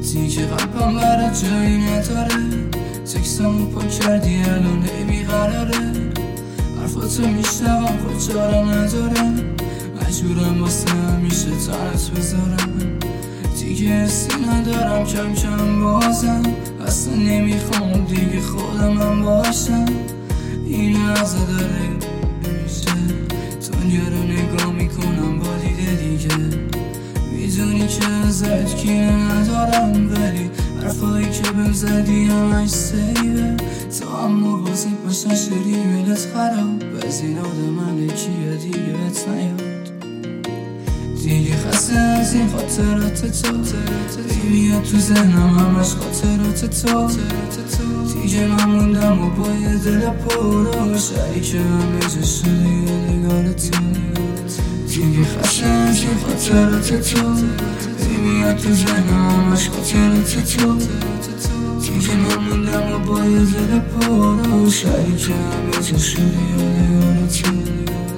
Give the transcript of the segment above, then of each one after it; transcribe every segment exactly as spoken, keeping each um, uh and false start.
دیگه قلبم برات جایی نداره، تکسامو پا کردی الان هی بیقراره، حرفاتو میشنوم خود چاره ندارم، مجبورم واسه همیشه تنت بذارم. دیگه حسی ندارم کم کم بازم، اصلا نمیخوام دیگه خودمم باشم. این لحظه داره میشه دنیا رو نگاه میکنم با دیده دیگه، میدونی که ازت کینه ندارم، ولی حرفایی که بهم زدی همش سیبه، تو اما بازی باشن شدی میلت خراب، از این آدم کیه دیگه بهت نیاد. دیگه خسته از این خاطرات تو، میاد تو ذهنم همش خاطرات تو. دیگه من موندم و با یه دل پر شریک همه جا شده یادگار تو. دیگه خسته از این خاطرات تو، میاد تو ذهنم همش خاطرات تو. دیگه من موندم و با یه دل پر شریک همه جا شده یادگار تو.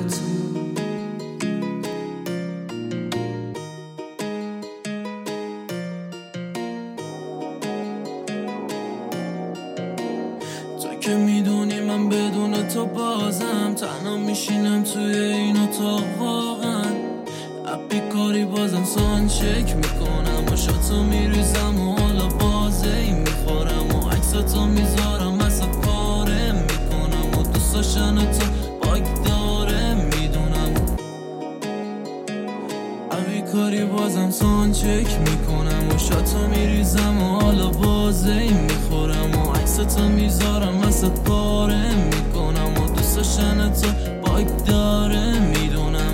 که میدونی من بدون تو بازم تنها میشینم توی این اتاق، واقعا اپی کاری بازم سان چک میکنم و شاتو میریزم و حالا بازه ای میخورم و عکساتو میذارم ازت پاره میکنم و دوست داشتن تو باگ داره میدونم. اپی کاری بازم سان چک میکنم و شاتو میریزم و حالا بازه ای میخورم و عکساتو میذارم ازت پاره میکنم و دوست داشتن تو باگ داره میدونم.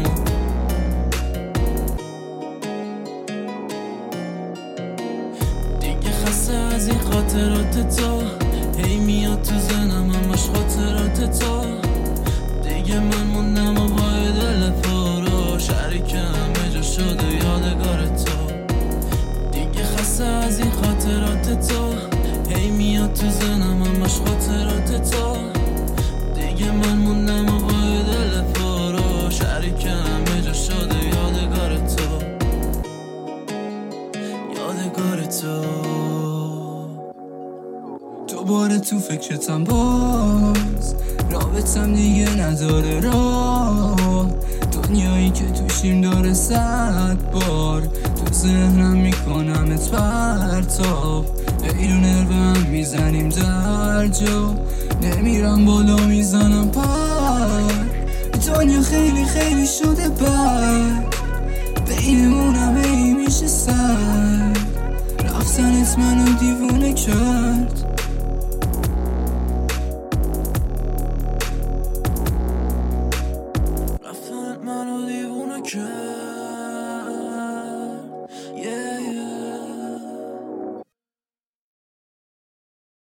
دیگه خسته از این خاطرات تو، هی میاد تو ذهنم همش خاطرات تو. دیگه من موندم و با دل پر شریک همه جا شده یادگار تو. دیگه خسته از این خاطرات تو، هی میاد تو ذهنم همش خاطرات تو. دیگه من موندم و با دل پر شریک همه جا شده یادگار تو، یادگار تو. دوباره تو فکرتم باز، رابطم دیگه نداره راه، دنیایی که توشیم داره صد بار تو ذهنم میکنمت پرتاب. ای رو نرم میزنیم در جا، نمیرم بالا میزنم پر. دنیا خیلی خیلی شده بر، بینمونم ای میشه سر، رفتنت منو دیوونه کرد. رفتنت منو دیوونه کرد.